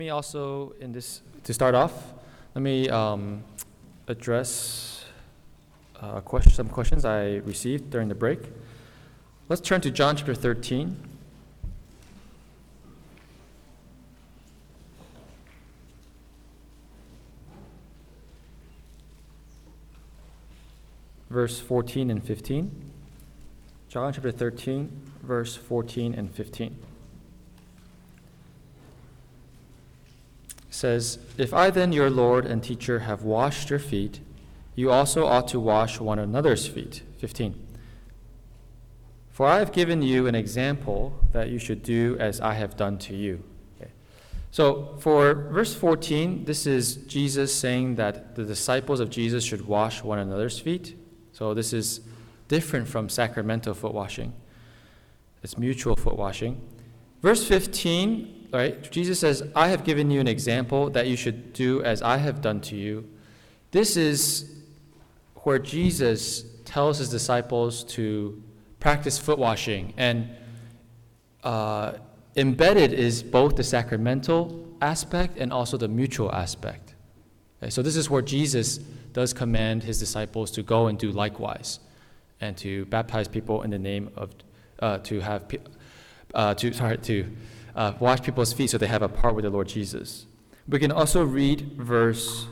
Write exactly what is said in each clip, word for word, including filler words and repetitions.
Let me also, in this, to start off, let me um, address uh, question, some questions I received during the break. Let's turn to John chapter thirteen. Verse fourteen and fifteen. John chapter thirteen, verse fourteen and fifteen. It says, "If I then, your Lord and teacher, have washed your feet, you also ought to wash one another's feet." fifteen. "For I have given you an example that you should do as I have done to you." Okay. So for verse fourteen, this is Jesus saying that the disciples of Jesus should wash one another's feet. So this is different from sacramental foot washing. It's mutual foot washing. Verse fifteen, right? Jesus says, "I have given you an example that you should do as I have done to you." This is where Jesus tells his disciples to practice foot washing, and uh, embedded is both the sacramental aspect and also the mutual aspect. Okay, so this is where Jesus does command his disciples to go and do likewise, and to baptize people in the name of, uh, to have, uh, to sorry, to uh, wash people's feet so they have a part with the Lord Jesus. We can also read verse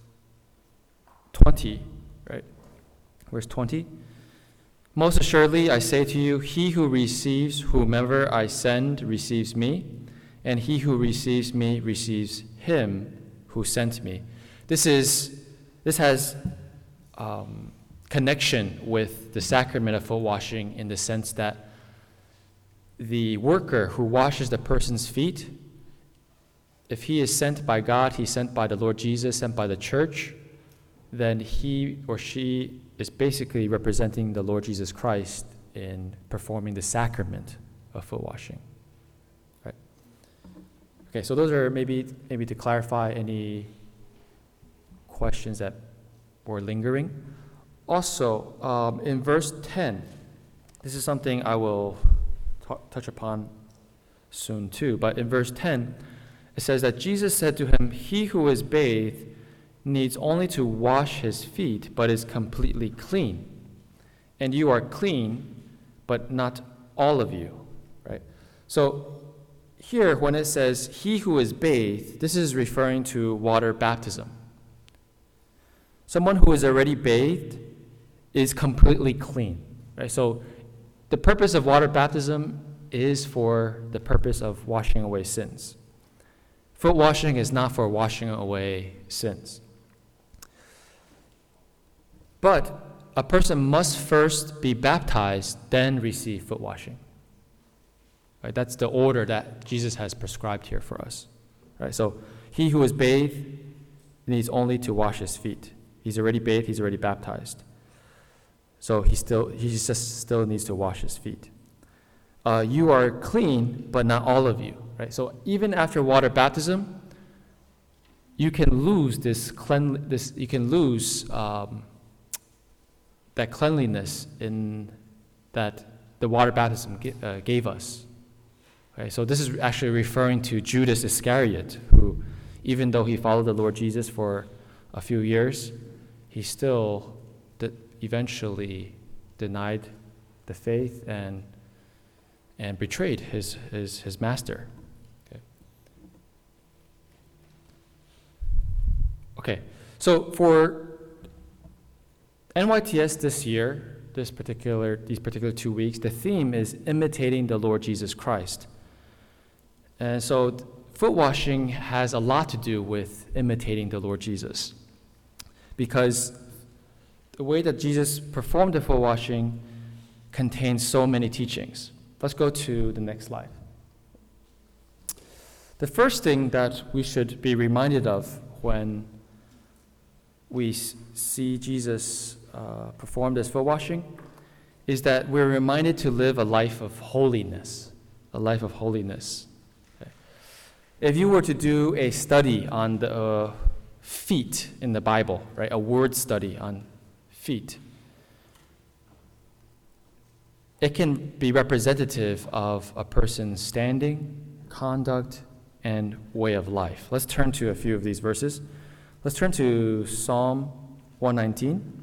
twenty, right? Verse twenty. "Most assuredly, I say to you, he who receives whomever I send receives me, and he who receives me receives him who sent me." This is this has um, connection with the sacrament of foot washing in the sense that the worker who washes the person's feet, if he is sent by God, he's sent by the Lord Jesus, sent by the church, then he or she is basically representing the Lord Jesus Christ in performing the sacrament of foot washing. Right? Okay, so those are maybe maybe to clarify any questions that were lingering. Also, um, in verse ten, this is something I will t- touch upon soon too, but in verse ten, it says that Jesus said to him, "He who is bathed needs only to wash his feet, but is completely clean. And you are clean, but not all of you." Right? So here, when it says, "he who is bathed," this is referring to water baptism. Someone who is already bathed is completely clean. Right? So the purpose of water baptism is for the purpose of washing away sins. Foot washing is not for washing away sins. But a person must first be baptized, then receive foot washing. Right? That's the order that Jesus has prescribed here for us. Right? So he who is bathed needs only to wash his feet. He's already bathed, he's already baptized. So he still he just still needs to wash his feet. Uh, you are clean, but not all of you. Right? So even after water baptism, you can lose this clean this you can lose um, that cleanliness in that the water baptism g- uh, gave us. Okay, so this is actually referring to Judas Iscariot, who, even though he followed the Lord Jesus for a few years, he still de- eventually denied the faith and and betrayed his his, his master. Okay. Okay, so for N Y T S this year, this particular these particular two weeks, the theme is imitating the Lord Jesus Christ. And so foot washing has a lot to do with imitating the Lord Jesus, because the way that Jesus performed the foot washing contains so many teachings. Let's go to the next slide. The first thing that we should be reminded of when we see Jesus uh, perform this foot washing is that we're reminded to live a life of holiness, a life of holiness. Okay. If you were to do a study on the uh, feet in the Bible, right, a word study on feet, it can be representative of a person's standing, conduct, and way of life. Let's turn to a few of these verses. Let's turn to Psalm one nineteen.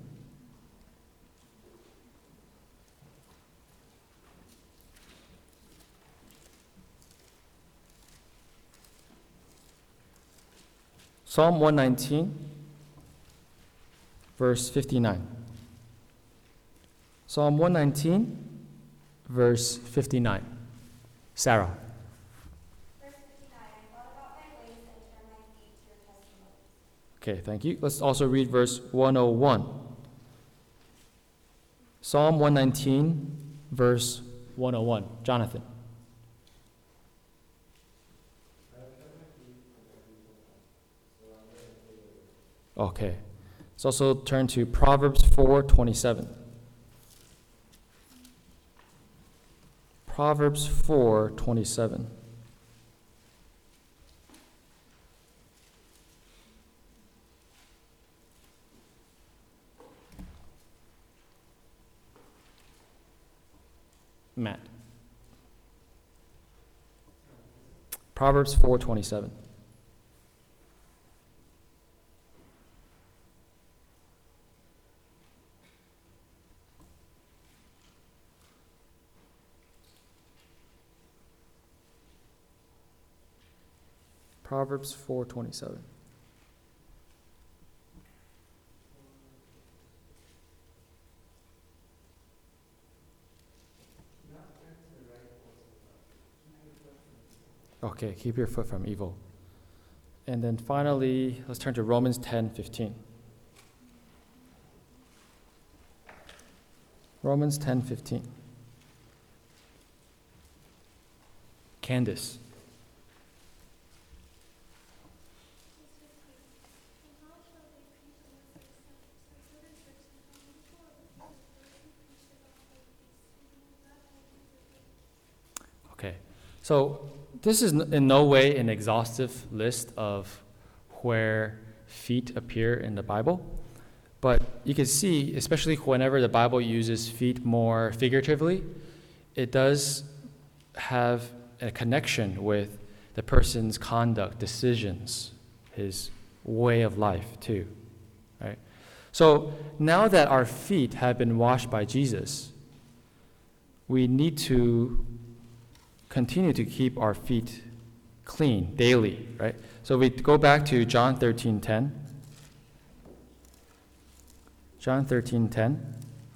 Psalm one nineteen, verse fifty-nine. Psalm one nineteen, verse fifty-nine. Sarah. Verse fifty-nine, I thought about my ways and turned my feet to your testimonies. Okay, thank you. Let's also read verse one oh one. Psalm one nineteen, verse one oh one. Jonathan. Okay. Let's also turn to Proverbs four twenty-seven. Proverbs four twenty-seven. Matt. Proverbs four twenty-seven. Proverbs four twenty-seven. Okay, keep your foot from evil. And then finally, let's turn to Romans ten fifteen. Romans ten fifteen. Candace. Okay, so this is in no way an exhaustive list of where feet appear in the Bible, but you can see, especially whenever the Bible uses feet more figuratively, it does have a connection with the person's conduct, decisions, his way of life too, right? So now that our feet have been washed by Jesus, we need to continue to keep our feet clean daily, right? So we go back to John thirteen ten. John thirteen ten.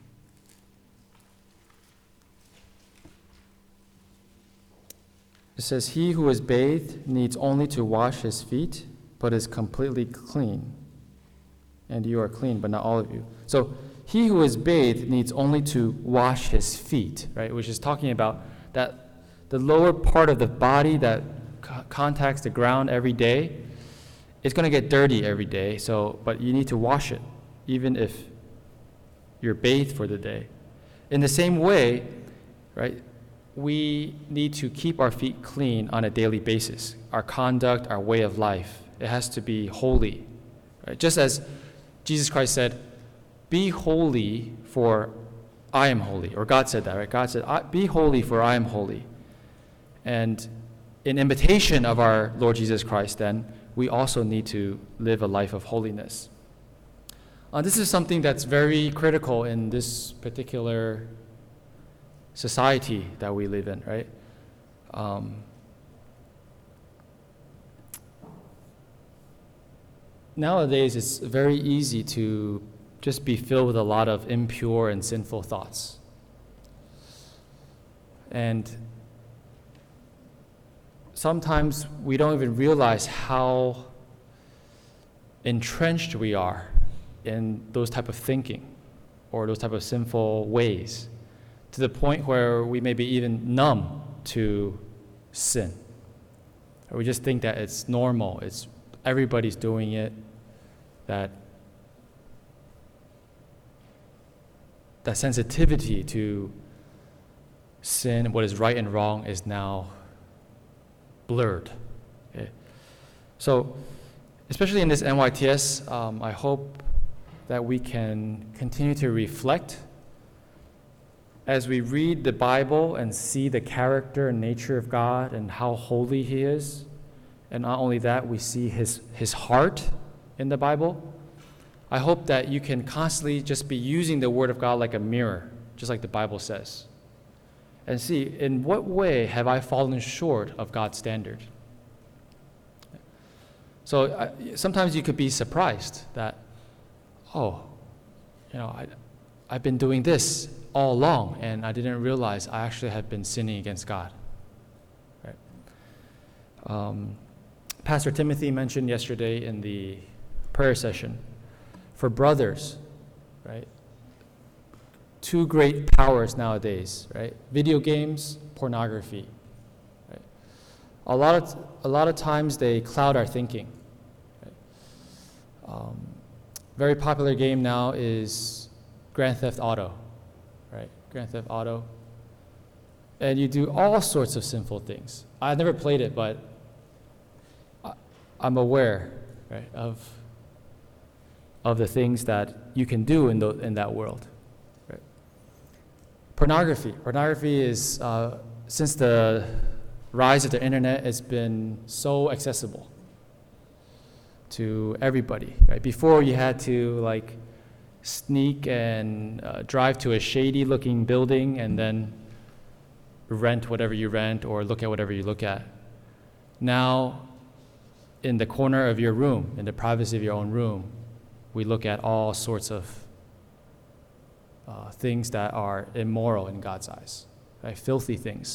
It says, "He who is bathed needs only to wash his feet, but is completely clean. And you are clean, but not all of you." So he who is bathed needs only to wash his feet, right? Which is talking about that the lower part of the body that co- contacts the ground every day, it's going to get dirty every day. So, but you need to wash it, even if you're bathed for the day. In the same way, right, we need to keep our feet clean on a daily basis. Our conduct, our way of life, it has to be holy, right? Just as Jesus Christ said, "Be holy, for I am holy," or God said that, right? God said, "Be holy, for I am holy." And in imitation of our Lord Jesus Christ, then, we also need to live a life of holiness. Uh, this is something that's very critical in this particular society that we live in, right? Um, nowadays, it's very easy to just be filled with a lot of impure and sinful thoughts. And sometimes we don't even realize how entrenched we are in those type of thinking or those type of sinful ways, to the point where we may be even numb to sin. Or we just think that it's normal, it's everybody's doing it, that that sensitivity to sin, what is right and wrong, is now blurred. Okay. So, especially in this N Y T S, um, I hope that we can continue to reflect as we read the Bible and see the character and nature of God and how holy He is, And not only that, we see his, his heart in the Bible. I hope that you can constantly just be using the Word of God like a mirror, just like the Bible says, and see, in what way have I fallen short of God's standard? So I, sometimes you could be surprised that, oh, you know, I, I've been doing this all along, and I didn't realize I actually had been sinning against God. Right? Um, Pastor Timothy mentioned yesterday in the prayer session, for brothers, right? Two great powers nowadays, right? Video games, pornography. Right? A lot of a lot of times they cloud our thinking. Right? Um, very popular game now is Grand Theft Auto, right? Grand Theft Auto, and you do all sorts of sinful things. I've never played it, but I, I'm aware, right, of of the things that you can do in the in that world. Pornography. Pornography is, uh, since the rise of the internet, it's been so accessible to everybody. Right? Before, you had to like sneak and uh, drive to a shady-looking building and then rent whatever you rent or look at whatever you look at. Now, in the corner of your room, in the privacy of your own room, we look at all sorts of Uh, things that are immoral in God's eyes, right? Filthy things.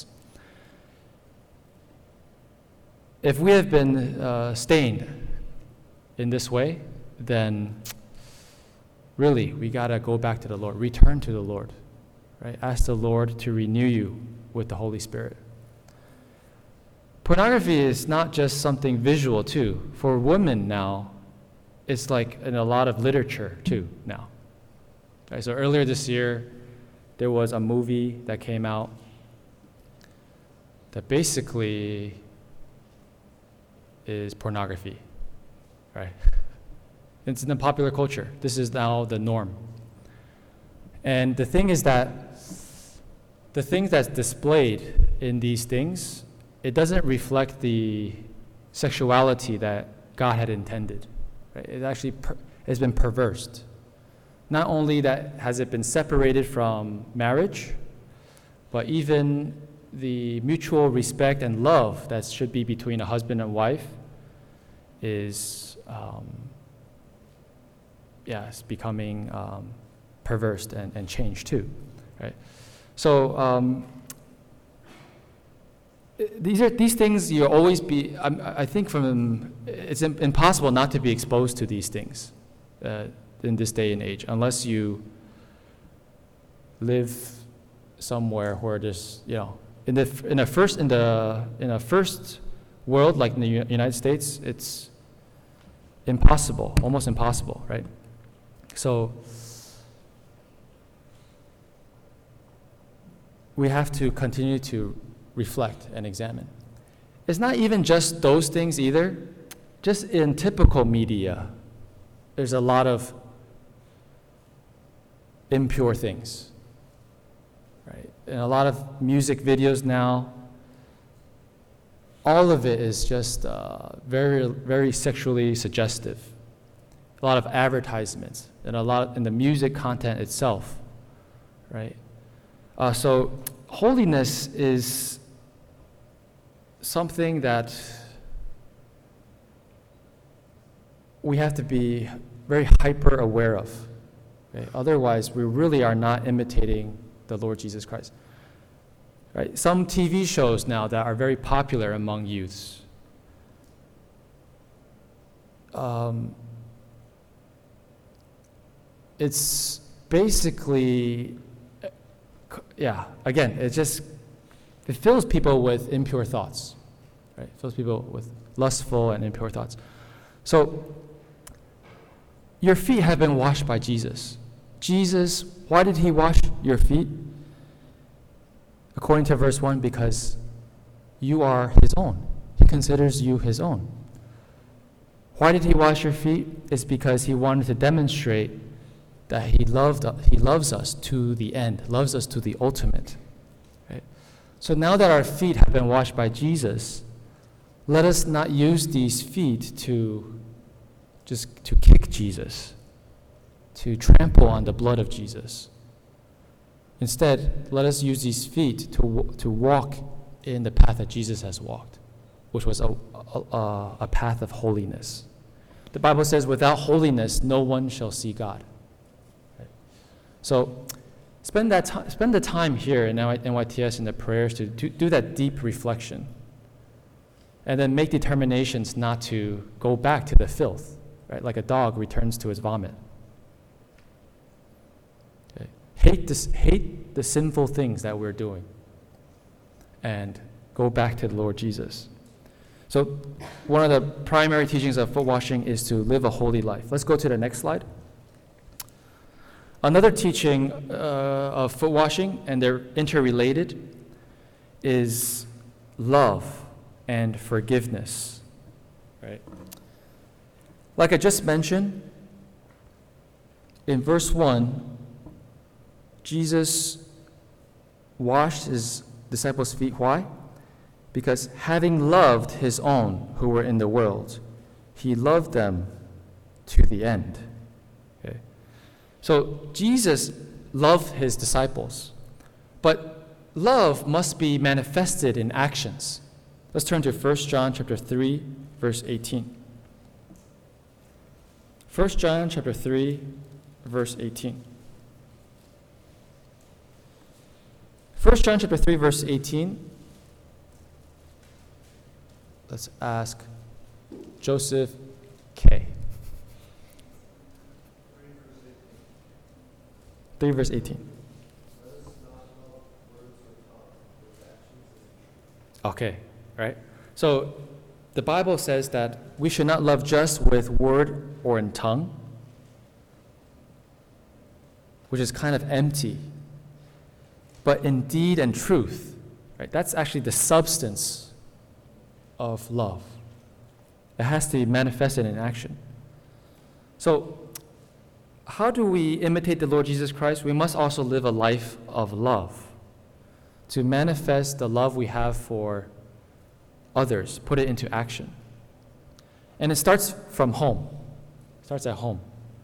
If we have been uh, stained in this way, then really we gotta go back to the Lord, return to the Lord, right? Ask the Lord to renew you with the Holy Spirit. Pornography is not just something visual too. For women now, it's like in a lot of literature too now. Right, so earlier this year, there was a movie that came out that basically is pornography, right? It's in the popular culture. This is now the norm. And the thing is that the things that's displayed in these things, it doesn't reflect the sexuality that God had intended. Right? It actually per- has been perversed. Not only that has it been separated from marriage, but even the mutual respect and love that should be between a husband and wife is, um, yeah, it's becoming um, perverse and, and changed too, right? So um, these are these things you always be. I, I think from it's impossible not to be exposed to these things. Uh, in this day and age, unless you live somewhere where there's, you know, in the in a first in the in a first world like in the United States, it's impossible, almost impossible, right? So we have to continue to reflect and examine. It's not even just those things either. Just in typical media, there's a lot of impure things, right? And a lot of music videos now, all of it is just uh, very, very sexually suggestive. A lot of advertisements and a lot in the music content itself, right? Uh, so holiness is something that we have to be very hyper aware of. Okay? Otherwise, we really are not imitating the Lord Jesus Christ. Right? Some T V shows now that are very popular among youths, um, it's basically, yeah, again, it just, it fills people with impure thoughts, right? It fills people with lustful and impure thoughts. So, your feet have been washed by Jesus. Jesus, why did he wash your feet? According to verse one, because you are his own. He considers you his own. Why did he wash your feet? It's because he wanted to demonstrate that he loved he loves us to the end, loves us to the ultimate. Right? So now that our feet have been washed by Jesus, let us not use these feet to just to kick Jesus, to trample on the blood of Jesus. Instead, let us use these feet to, to walk in the path that Jesus has walked, which was a, a, a path of holiness. The Bible says, without holiness, no one shall see God. Right? So spend, that t- spend the time here in N Y T S in the prayers to, to do that deep reflection. And then make determinations not to go back to the filth, right? Like a dog returns to its vomit. Okay. Hate this, hate the sinful things that we're doing, and go back to the Lord Jesus. So, one of the primary teachings of foot washing is to live a holy life. Let's go to the next slide. Another teaching uh, of foot washing, and they're interrelated, is love and forgiveness, right? Like I just mentioned, in verse one, Jesus washed his disciples' feet. Why? Because having loved his own who were in the world, he loved them to the end. Okay? So Jesus loved his disciples, but love must be manifested in actions. Let's turn to First John chapter three, verse eighteen. First John chapter three, verse eighteen. First John chapter three, verse eighteen. Let's ask Joseph K. three, verse eighteen. Okay, right? So the Bible says that we should not love just with word or in tongue, which is kind of empty, but in deed and truth, right? That's actually the substance of love. It has to be manifested in action. So how do we imitate the Lord Jesus Christ? We must also live a life of love to manifest the love we have for others, put it into action. And it starts from home. It starts at home.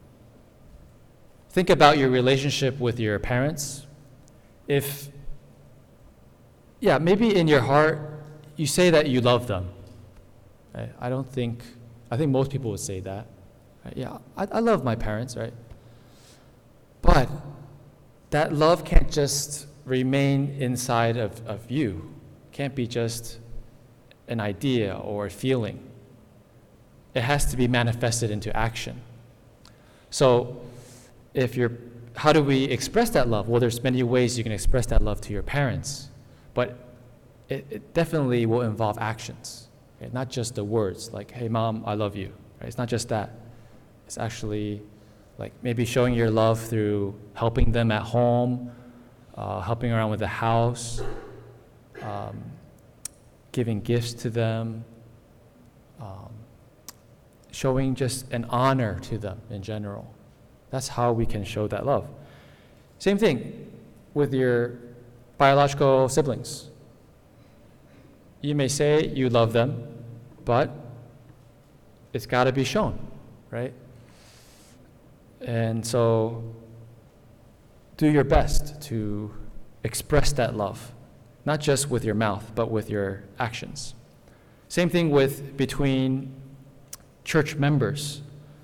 Think about your relationship with your parents. If, yeah, maybe in your heart, you say that you love them. Right? I don't think, I think most people would say that. Right? Yeah, I, I love my parents, right? But that love can't just remain inside of, of you. Can't be just an idea or a feeling. It has to be manifested into action. So if you're, how do we express that love? Well, there's many ways you can express that love to your parents, but it, it definitely will involve actions, okay? Not just the words like, hey, Mom, I love you. Right? It's not just that. It's actually like maybe showing your love through helping them at home, uh, helping around with the house, um, giving gifts to them, um, showing just an honor to them in general. That's how we can show that love. Same thing with your biological siblings. You may say you love them, but it's got to be shown, right? And so do your best to express that love, not just with your mouth, but with your actions. Same thing with between church members.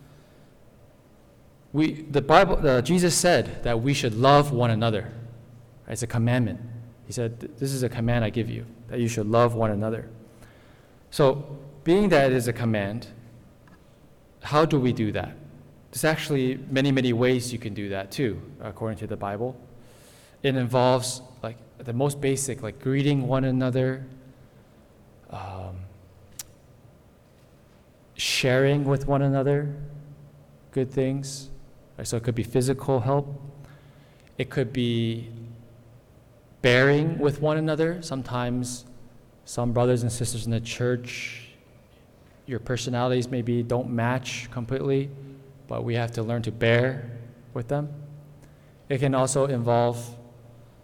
We, the Bible, uh, Jesus said that we should love one another. It's a commandment. He said, this is a command I give you, that you should love one another. So, being that it is a command, how do we do that? There's actually many, many ways you can do that too, according to the Bible. It involves like the most basic, like greeting one another, um, sharing with one another good things. Right? So it could be physical help. It could be bearing with one another. Sometimes some brothers and sisters in the church, your personalities maybe don't match completely, but we have to learn to bear with them. It can also involve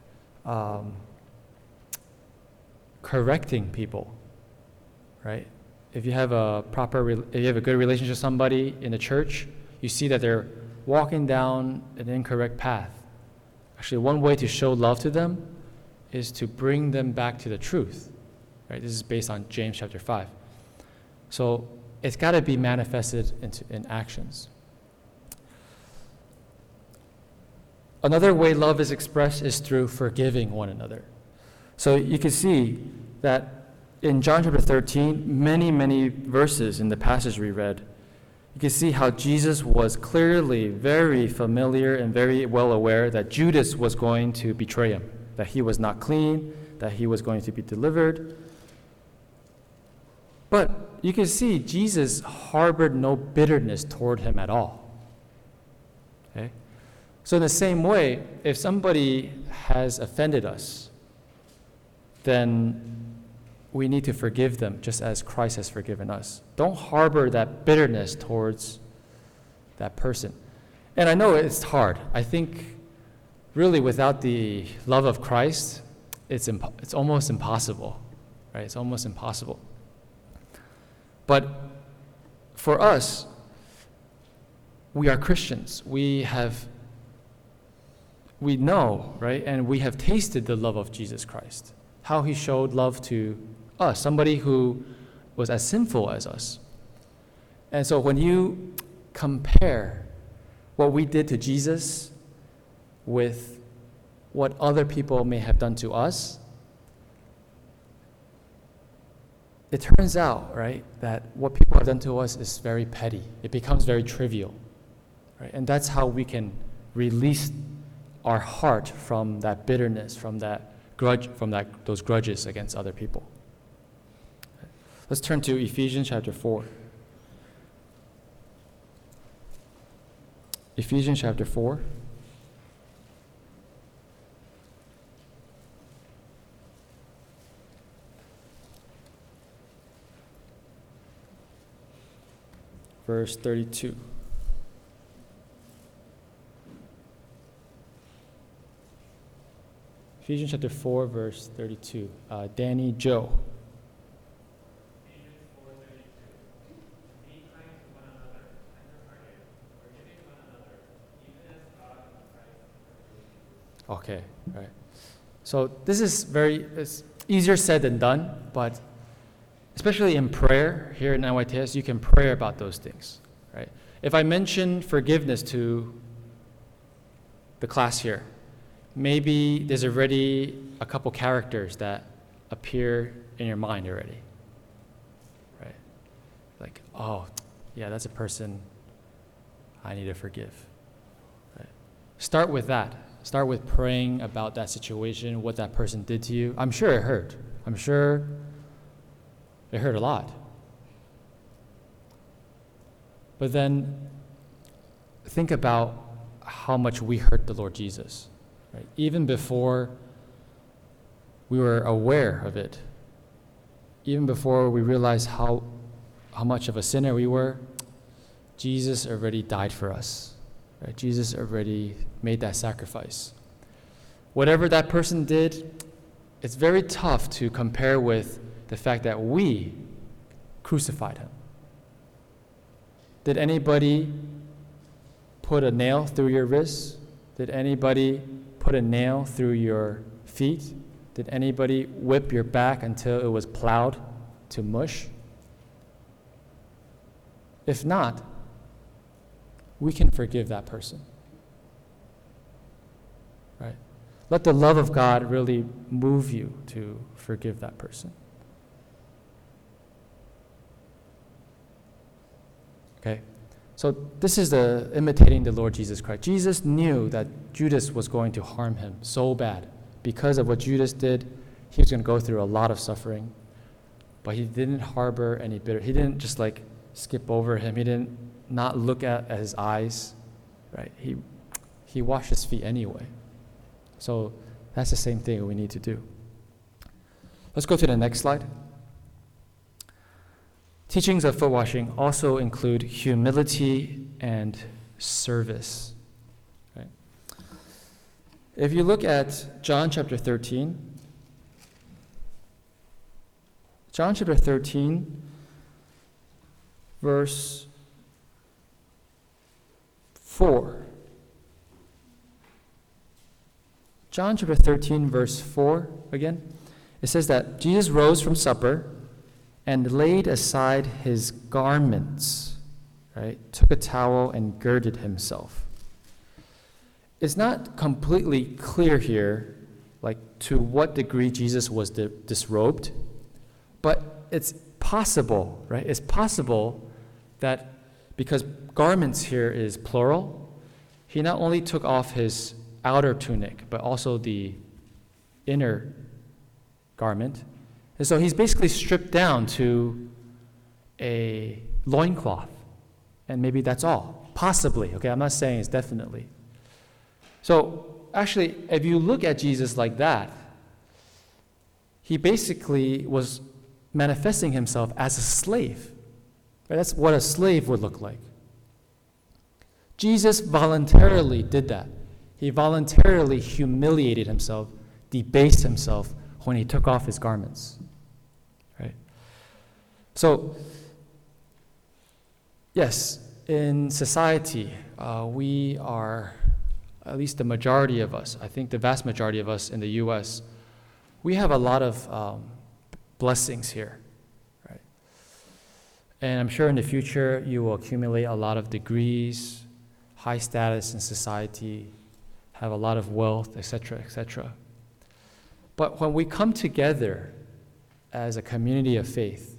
um, correcting people, right? if you have a proper, re- if you have a good relationship with somebody in the church, you see that they're walking down an incorrect path. Actually, one way to show love to them is to bring them back to the truth. Right? This is based on James chapter five. So it's got to be manifested into, in actions. Another way love is expressed is through forgiving one another. So you can see that in John chapter thirteen, many, many verses in the passage we read, you can see how Jesus was clearly very familiar and very well aware that Judas was going to betray him, that he was not clean, that he was going to be delivered. But you can see Jesus harbored no bitterness toward him at all. Okay? So in the same way, if somebody has offended us, then we need to forgive them just as Christ has forgiven us. Don't harbor that bitterness towards that person. And I know it's hard. I think really without the love of Christ, it's impo- it's almost impossible, right? It's almost impossible. But for us, we are Christians. We have, we know, right? And we have tasted the love of Jesus Christ, how he showed love to us, somebody who was as sinful as us. And so when you compare what we did to Jesus with what other people may have done to us, it turns out, right, that what people have done to us is very petty. It becomes very trivial, right? And that's how we can release our heart from that bitterness, from that grudge, from that those grudges against other people. Let's turn to Ephesians chapter four. Ephesians chapter four. Verse thirty-two. Ephesians chapter four, verse thirty-two. Uh, Danny Joe. Ephesians four thirty-two. Be kind to one another, tender-hearted, forgiving one another, even as God in Christ forgave you. Okay, right. So this is very, it's easier said than done, but especially in prayer here in N Y T S, you can pray about those things, right? If I mention forgiveness to the class here, maybe there's already a couple characters that appear in your mind already, right? Like, oh, yeah, that's a person I need to forgive. Right? Start with that. Start with praying about that situation, what that person did to you. I'm sure it hurt. I'm sure it hurt a lot. But then think about how much we hurt the Lord Jesus. Right? Even before we were aware of it, even before we realized how, how much of a sinner we were, Jesus already died for us. Right? Jesus already made that sacrifice. Whatever that person did, it's very tough to compare with the fact that we crucified him. Did anybody put a nail through your wrist? Did anybody put a nail through your feet? Did anybody whip your back until it was plowed to mush? If not, we can forgive that person. Right? Let the love of God really move you to forgive that person. Okay? So this is the imitating the Lord Jesus Christ. Jesus knew that Judas was going to harm him so bad. Because of what Judas did, he was going to go through a lot of suffering. But he didn't harbor any bitter. He didn't just like skip over him. He didn't not look at, at his eyes. Right? He he washed his feet anyway. So that's the same thing we need to do. Let's go to the next slide. Teachings of foot washing also include humility and service. Right? If you look at John chapter thirteen, John chapter thirteen, verse four. John chapter thirteen, verse four again. It says that Jesus rose from supper and laid aside his garments, right? Took a towel and girded himself. It's not completely clear here, like to what degree Jesus was di- disrobed, but it's possible, right? It's possible that because garments here is plural, he not only took off his outer tunic, but also the inner garment. And so he's basically stripped down to a loincloth. And maybe that's all. Possibly. Okay, I'm not saying it's definitely. So actually, if you look at Jesus like that, he basically was manifesting himself as a slave. Right? That's what a slave would look like. Jesus voluntarily did that. He voluntarily humiliated himself, debased himself when he took off his garments. Right? So, yes, in society, uh, we are, at least the majority of us, I think the vast majority of us in the U S, we have a lot of um, blessings here. Right? And I'm sure in the future you will accumulate a lot of degrees, high status in society, have a lot of wealth, et cetera, et cetera. But when we come together as a community of faith,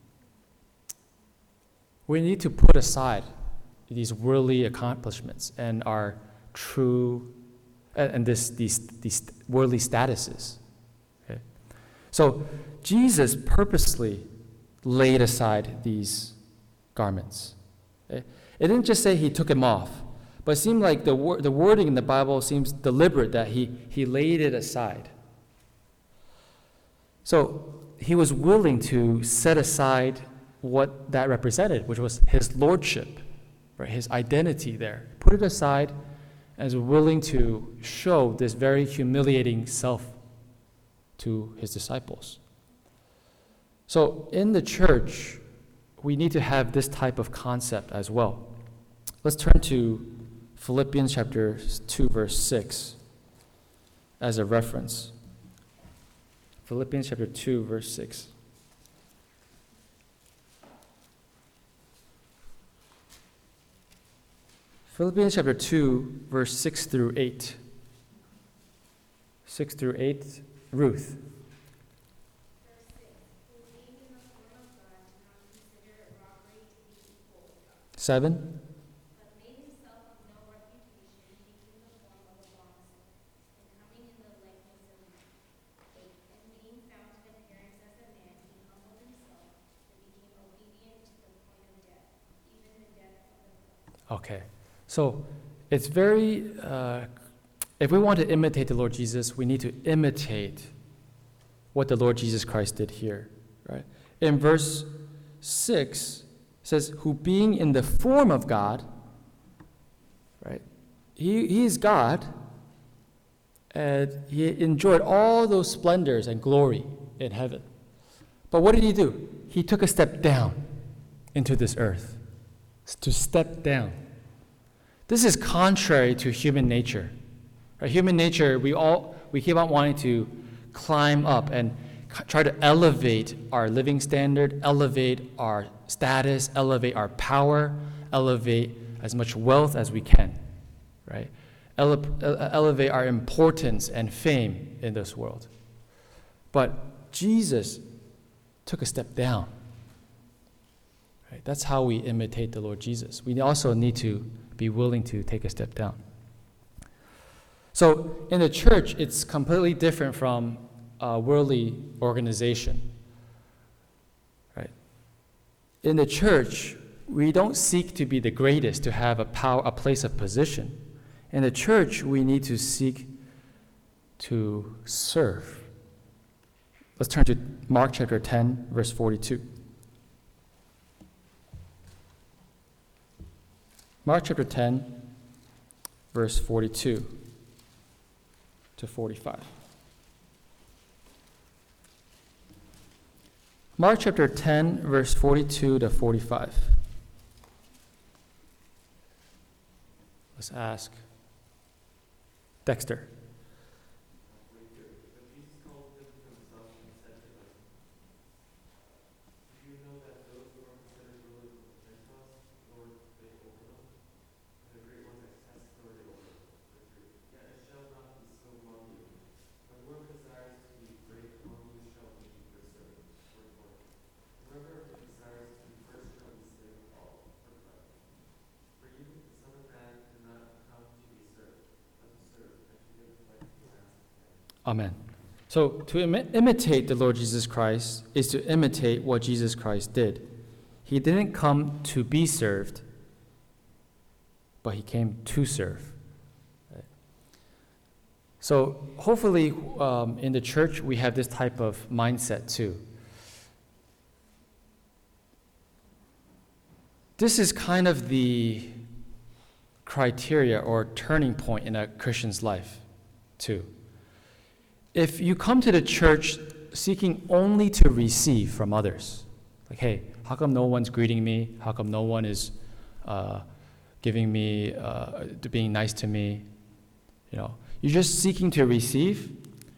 we need to put aside these worldly accomplishments and our true, and, and this, these, these worldly statuses. Okay? So Jesus purposely laid aside these garments. Okay? It didn't just say he took them off, but it seemed like the, wor- the wording in the Bible seems deliberate, that he, he laid it aside. So he was willing to set aside what that represented, which was his lordship, right? His identity there. Put it aside and was willing to show this very humiliating self to his disciples. So in the church, we need to have this type of concept as well. Let's turn to Philippians chapter two, verse six as a reference. Philippians chapter two, verse six. Philippians chapter two, verse six through eight. six through eight, Ruth. Verse six, who being in the form of God did not consider it robbery to be equal with God, seven. but made himself of no reputation, taking the form of a bondservant, and coming in the likeness of men. Eight, and being found in appearance as a man, he humbled himself and became obedient to the point of death, even the death of the cross. Okay. So it's very, uh, if we want to imitate the Lord Jesus, we need to imitate what the Lord Jesus Christ did here, right? In verse six, it says, who being in the form of God, right? He, he is God, and he enjoyed all those splendors and glory in heaven. But what did he do? He took a step down into this earth, to step down. This is contrary to human nature. Right? Human nature, we all we keep on wanting to climb up and c- try to elevate our living standard, elevate our status, elevate our power, elevate as much wealth as we can, right? Ele- ele- elevate our importance and fame in this world. But Jesus took a step down. Right? That's how we imitate the Lord Jesus. We also need to be willing to take a step down. So in the church, it's completely different from a worldly organization. Right? In the church, we don't seek to be the greatest, to have a power, a place of position. In the church, we need to seek to serve. Let's turn to Mark chapter ten, verse forty-two. Mark chapter ten, verse forty-two to forty-five. Mark chapter ten, verse forty-two to forty-five. Let's ask Dexter. But Jesus called them to himself and said to them, "Do you know that those who are considered rulers of the Gentiles lord they over them, and the great ones exercise authority over them? Verse three. Yet it shall not be so among you. But whoever desires to be great among you shall be your servant." Verse four. Whoever desires to be first shall be slave of all. Verse five. For you, the Son of Man, did not come to be served, but to serve, and to give his life for the ransom. Amen. So to imi- imitate the Lord Jesus Christ is to imitate what Jesus Christ did. He didn't come to be served, but he came to serve. Right? So hopefully um, in the church we have this type of mindset too. This is kind of the criteria or turning point in a Christian's life too. If you come to the church seeking only to receive from others, like, hey, how come no one's greeting me? How come no one is uh, giving me, uh, being nice to me? You know, you're just seeking to receive,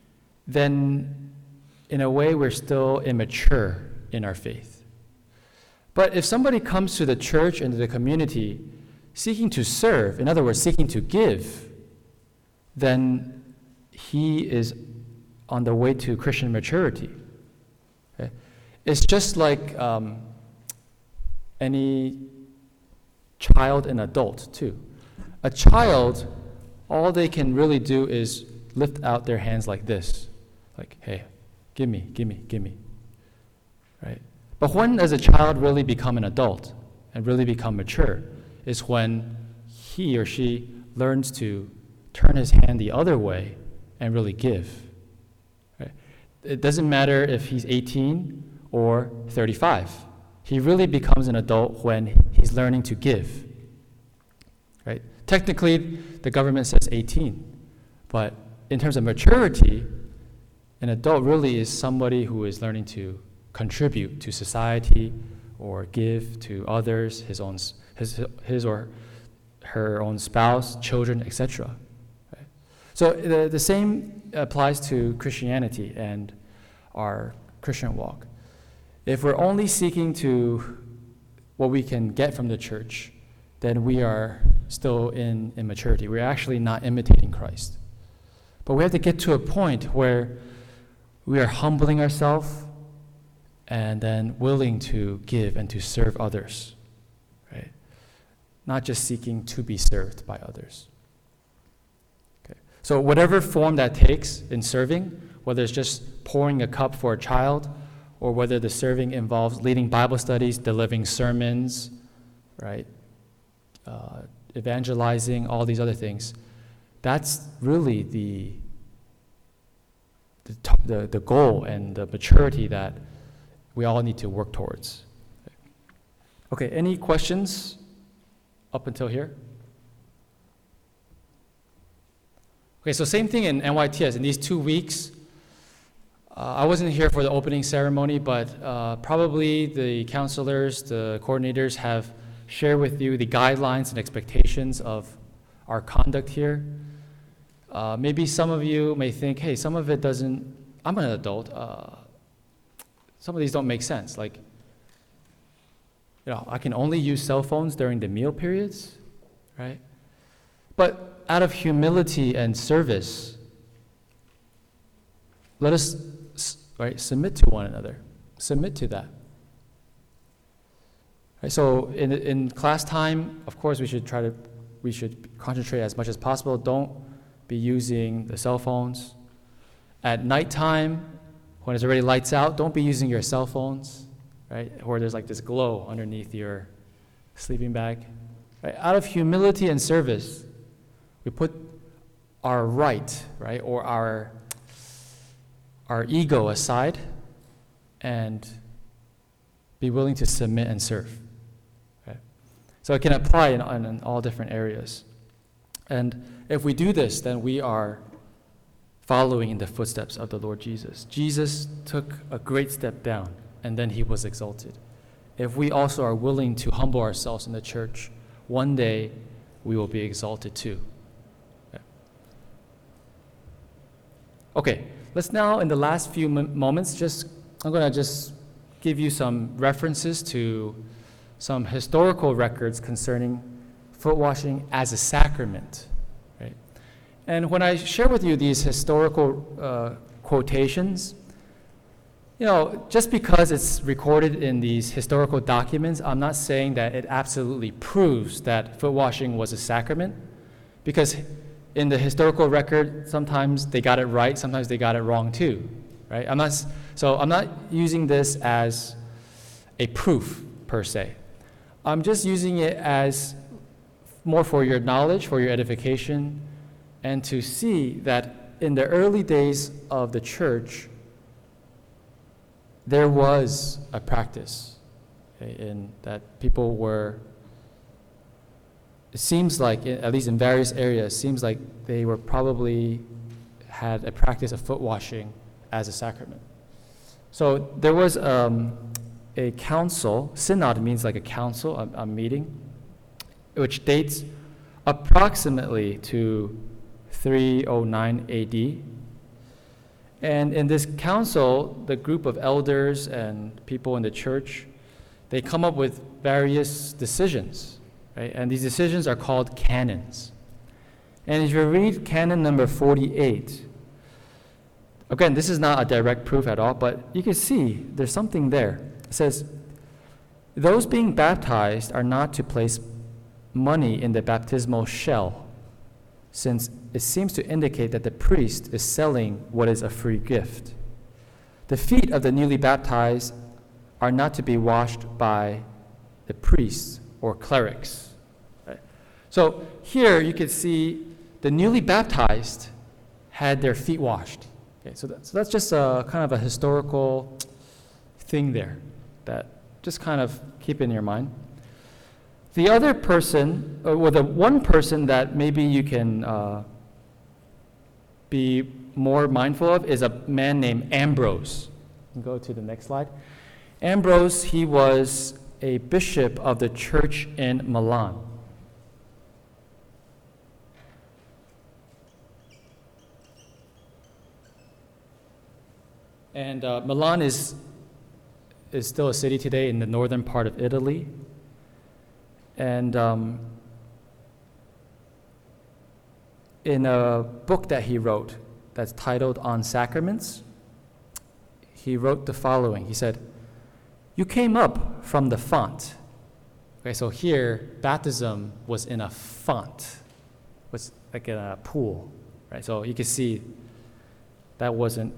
then in a way we're still immature in our faith. But if somebody comes to the church and to the community seeking to serve, in other words, seeking to give, then he is on the way to Christian maturity. Okay? It's just like um, any child and adult too. A child, all they can really do is lift out their hands like this, like, hey, give me, give me, give me, right? But when does a child really become an adult and really become mature? Is when he or she learns to turn his hand the other way and really give. Right? It doesn't matter if he's eighteen or thirty-five. He really becomes an adult when he's learning to give. Right? Technically, the government says eighteen, but in terms of maturity, an adult really is somebody who is learning to contribute to society or give to others, his own, his, his or her own spouse, children, et cetera. Right? So the, the same applies to Christianity and our Christian walk. If we're only seeking to what we can get from the church, then we are still in immaturity. We're actually not imitating Christ. But we have to get to a point where we are humbling ourselves and then willing to give and to serve others, right? Not just seeking to be served by others. Okay. So whatever form that takes in serving, whether it's just pouring a cup for a child, or whether the serving involves leading Bible studies, delivering sermons, right? Uh, evangelizing, all these other things, that's really the, the, the, the goal and the maturity that we all need to work towards. Okay, any questions up until here? Okay, so same thing in N Y T S. In these two weeks, uh, I wasn't here for the opening ceremony, but uh, probably the counselors, the coordinators have shared with you the guidelines and expectations of our conduct here. Uh, maybe some of you may think, hey, some of it doesn't, I'm an adult, uh, some of these don't make sense. Like, you know, I can only use cell phones during the meal periods, right? But out of humility and service, let us, right, submit to one another. Submit to that. Right, so in in class time, of course, we should try to, we should concentrate as much as possible. Don't be using the cell phones. At nighttime, when it's already lights out, don't be using your cell phones, right? Or there's like this glow underneath your sleeping bag. Right? Out of humility and service, we put our right, right, or our our ego aside and be willing to submit and serve. Okay? So it can apply in, in, in all different areas. And if we do this, then we are following in the footsteps of the Lord Jesus. Jesus took a great step down, and then he was exalted. If we also are willing to humble ourselves in the church, one day we will be exalted too. Okay, okay let's now, in the last few m- moments, just I'm going to just give you some references to some historical records concerning foot washing as a sacrament. Right? And when I share with you these historical uh, quotations, you know, just because it's recorded in these historical documents, I'm not saying that it absolutely proves that foot washing was a sacrament, because in the historical record, sometimes they got it right, sometimes they got it wrong too, right? I'm not, so I'm not using this as a proof per se. I'm just using it as more for your knowledge, for your edification, and to see that in the early days of the church, there was a practice, okay, in that people were, it seems like, at least in various areas, seems like they were probably had a practice of foot washing as a sacrament. So there was um, a council, synod means like a council, a, a meeting, which dates approximately to three oh nine A D. And in this council, the group of elders and people in the church, they come up with various decisions, right? And these decisions are called canons. And if you read canon number forty-eight, again, this is not a direct proof at all, but you can see there's something there. It says, those being baptized are not to place money in the baptismal shell, since it seems to indicate that the priest is selling what is a free gift. The feet of the newly baptized are not to be washed by the priests or clerics. Right? So here you can see the newly baptized had their feet washed. Okay, so, that, so that's just a kind of a historical thing there that just kind of keep in your mind. The other person, or the one person that maybe you can uh, be more mindful of is a man named Ambrose. You can go to the next slide. Ambrose, he was a bishop of the church in Milan. And uh, Milan is, is still a city today in the northern part of Italy. And um, in a book that he wrote that's titled On Sacraments, he wrote the following. He said, "You came up from the font." Okay, so here, baptism was in a font, was like in a pool, right? So you can see that wasn't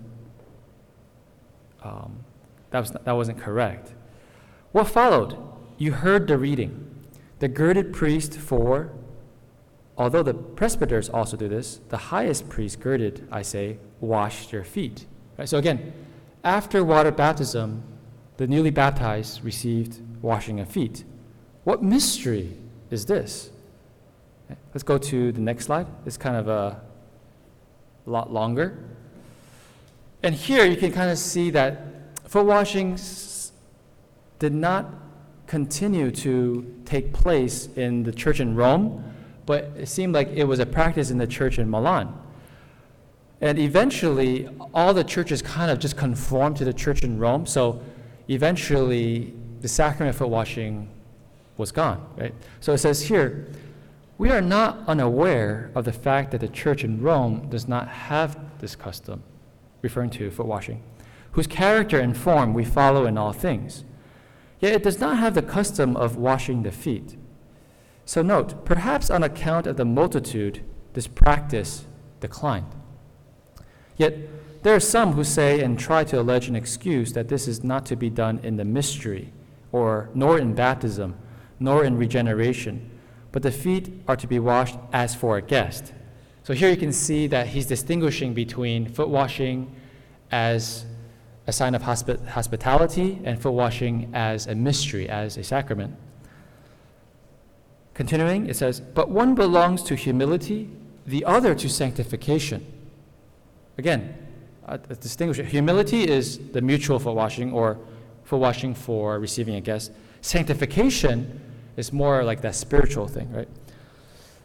um, that was that wasn't correct. What followed? You heard the reading. The girded priest for, although the presbyters also do this, the highest priest girded, I say, washed your feet. Right? So again, after water baptism, the newly baptized received washing of feet. What mystery is this? Okay, let's go to the next slide. It's kind of a lot longer. And here you can kind of see that foot washings did not continue to take place in the church in Rome, but it seemed like it was a practice in the church in Milan. And eventually, all the churches kind of just conformed to the church in Rome, so eventually the sacrament of foot washing was gone, right? So it says here, we are not unaware of the fact that the church in Rome does not have this custom, referring to foot washing, whose character and form we follow in all things. Yet it does not have the custom of washing the feet. So note, perhaps on account of the multitude, this practice declined. Yet there are some who say and try to allege an excuse that this is not to be done in the mystery, or nor in baptism, nor in regeneration, but the feet are to be washed as for a guest. So here you can see that he's distinguishing between foot washing as a sign of hospi- hospitality and foot washing as a mystery, as a sacrament. Continuing, it says, but one belongs to humility, the other to sanctification. Again, a, a distinguishing. Humility is the mutual foot washing, or foot washing for receiving a guest. Sanctification is more like that spiritual thing, right?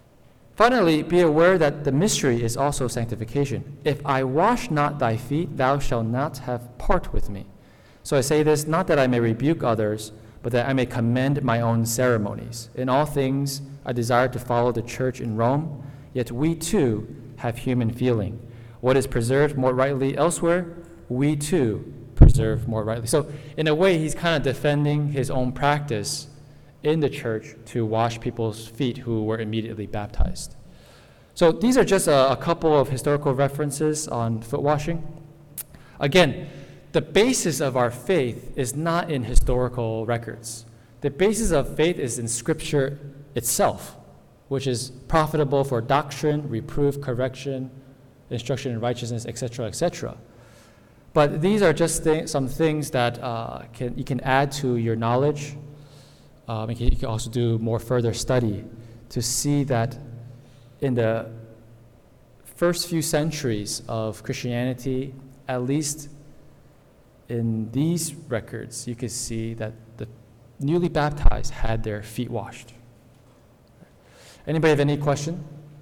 Finally, be aware that the mystery is also sanctification. If I wash not thy feet, thou shalt not have part with me. So I say this not that I may rebuke others, but that I may commend my own ceremonies. In all things I desire to follow the church in Rome, yet we too have human feeling. What is preserved more rightly elsewhere, we too preserve more rightly. So in a way, he's kind of defending his own practice in the church to wash people's feet who were immediately baptized. So these are just a, a couple of historical references on foot washing. Again, the basis of our faith is not in historical records. The basis of faith is in Scripture itself, which is profitable for doctrine, reproof, correction, instruction in righteousness, et cetera, et cetera. But these are just th- some things that uh, can you can add to your knowledge. Um, you, can, you can also do more further study to see that in the first few centuries of Christianity, at least in these records, you can see that the newly baptized had their feet washed. Anybody have any question?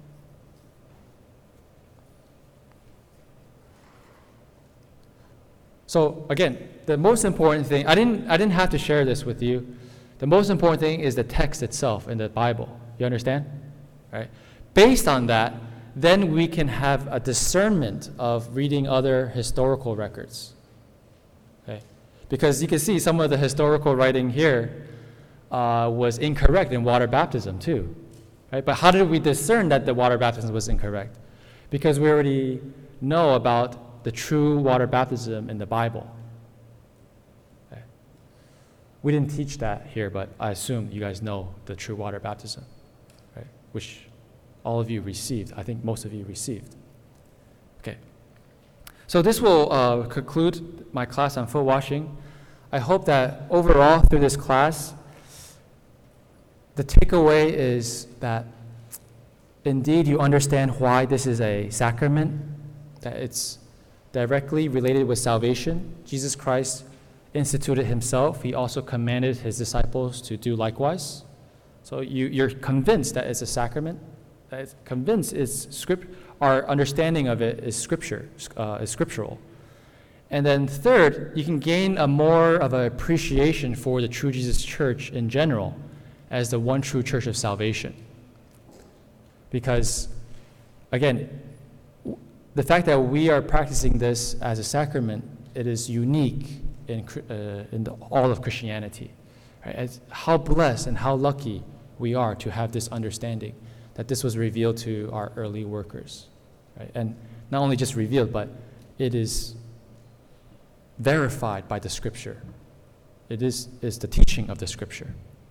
So again, the most important thing, I didn't, I didn't have to share this with you. The most important thing is the text itself in the Bible. You understand? Right? Based on that, then we can have a discernment of reading other historical records. Okay? Because you can see some of the historical writing here uh, was incorrect in water baptism too. Right? But how did we discern that the water baptism was incorrect? Because we already know about the true water baptism in the Bible. Okay. We didn't teach that here, but I assume you guys know the true water baptism, right? Which all of you received. I think most of you received. Okay. So this will uh, conclude my class on foot washing. I hope that overall through this class, the takeaway is that indeed you understand why this is a sacrament, that it's directly related with salvation. Jesus Christ instituted himself. He also commanded his disciples to do likewise. So you, you're convinced that it's a sacrament. That it's convinced it's script. Our understanding of it is scripture, uh, is scriptural. And then third, you can gain a more of an appreciation for the true Jesus Church in general as the one true church of salvation. Because, again, the fact that we are practicing this as a sacrament, it is unique in, uh, in the, all of Christianity. Right? As how blessed and how lucky we are to have this understanding that this was revealed to our early workers. Right? And not only just revealed, but it is verified by the Scripture. It is, is the teaching of the Scripture.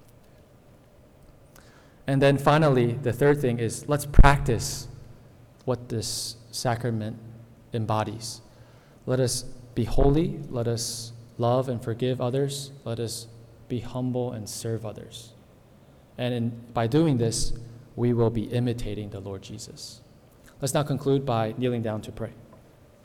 And then finally, the third thing is let's practice what this sacrament embodies. Let us be holy. Let us love and forgive others. Let us be humble and serve others. And in, by doing this, we will be imitating the Lord Jesus. Let's now conclude by kneeling down to pray.